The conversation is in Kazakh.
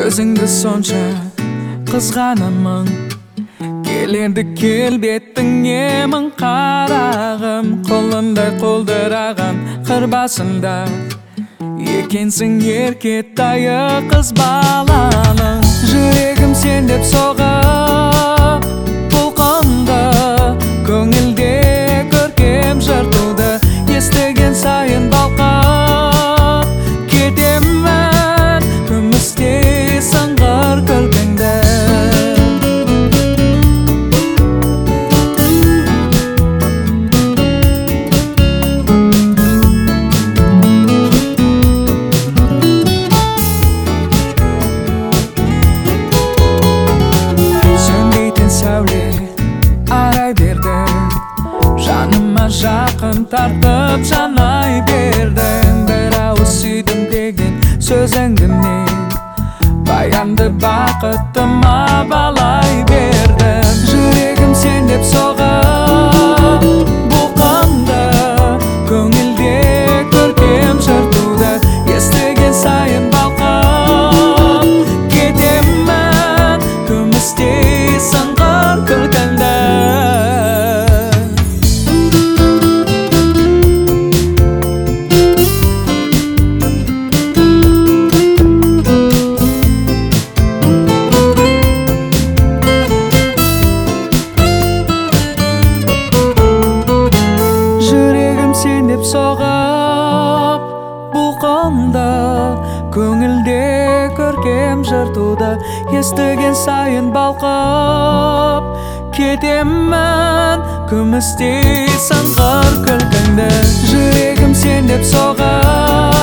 Өзіңді сонша қызғанамын, келеді келбетіңе мың қарағым. Қолындай қолдыраған қыр басында екенсің еркетайы қыз баланың. Жүрегім сен деп соғып бұлқынды, көңілде көркем жыр туды. Естіген сайын балқып кетемін, күмістей сыңғыр күлкіңді. Арай берді, жаныма жақын тартып жанай бердің. Бір ауыз сүйдім деген сөзіңді мен баянды бақытыма балай бердім. Жүрегім сен деп соғып бұлқынды, көңілде көркем жыр туды. Естіген сайын балқып кетемін, күмістей сыңғыр күлкіңді. Жүрегім сен деп соғып бұлқынды, көңілде көркем жыр туды. Естіген сайын балқып кетемін, күмістей сыңғыр күлкіңді. Жүрегім сен деп соғып